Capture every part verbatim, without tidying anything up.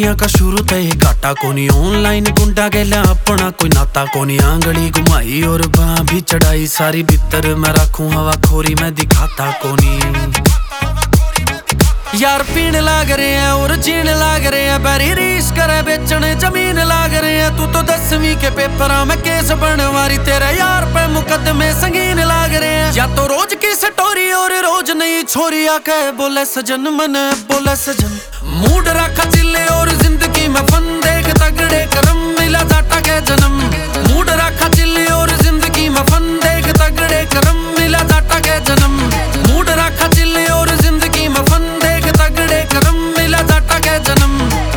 दुनिया का शुरू थे घाटा कोनी ऑनलाइन गुंडा गेला अपना कोई नाता कोनी आंगली घुमाई और बाँ भी चढ़ाई सारी भीतर मैं रखूं हवा खोरी मैं दिखाता कोनी यार पीने लाग रहे हैं और जीने लाग रहे हैं बैरी रीस करे बेचने जमीन लाग रहे हैं तू तो दसवीं के पेपर में केस बनवारी तेरे यार पे मुकदमे संगीन लाग रहे हैं या तो रोज की स्टोरी और रोज नई छोरी आके बोले सजन मन बोले सजन मूड रखा चिल्ले और जिंदगी में फन देख तगड़े करम मिला जाटा के जन्म मूड रखा चिल्ले और जिंदगी में फन देख तगड़े करम मिला जाटा के जन्म मूड रखा चिल्ले और जिंदगी में फन देख तगड़े करम मिला जाटा के जन्म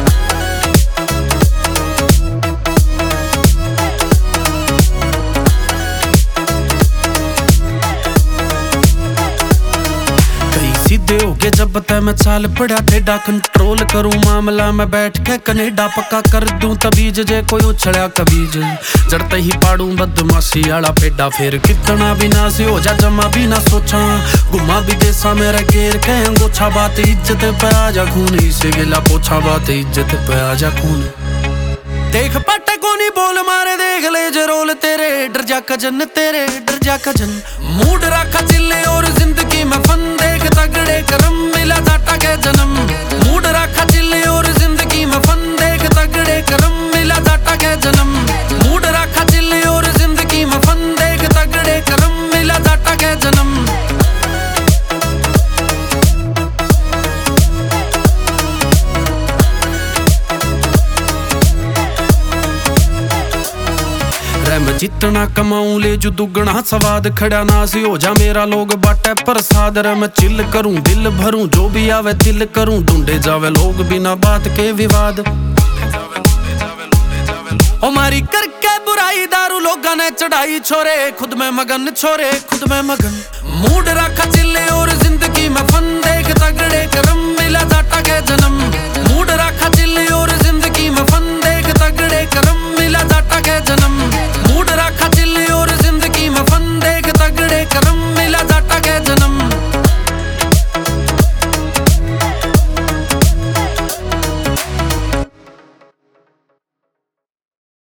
सीधे हो गए जब तय मैं चाल पड़ा टेढ़ा कंट्रोल करूं मामला मैं बैठ के कनेडा पक्का कर दूं तबीज जे कोई उछड़ा कबीज जड़ते ही पाड़ूं बदमाशी आला पेड़ा फिर कितना भी ना से हो जा जमा भी ना सोचा घुमा भी देसा मेरा घेर के अंगोछा बात इज्जत पे आ जा खून इसे गिला पोछा बात इज्जत पे आ जा खून देख पटे कोनी बोल मारे देख ले जरोल तेरे डर जा कजन तेरे डर जा कजन मूड रखा चिल्ले और जिंदगी में फन देख तगड़े करम मिला जाटा के जन्म मूड रखा चिल्ले और जिंदगी में फन देख तगड़े करम मिला जाटा के जन्म मूड रखा चिल्ले और जिंदगी में फन देख तगड़े करम मिला जाटा के जन्म मैं जितना कमाऊं ले जो दुगना स्वाद खड़ा ना से हो जा मेरा लोग बाटे प्रसाद रे मैं चिल करूं दिल भरूं जो भी आवे दिल करूं ढूंढे जावे लोग बिना बात के विवाद ओ मारी करके बुराई दारू लोगा ने चढ़ाई छोरे खुद में मगन छोरे खुद में मगन मूड रखा चिल्ले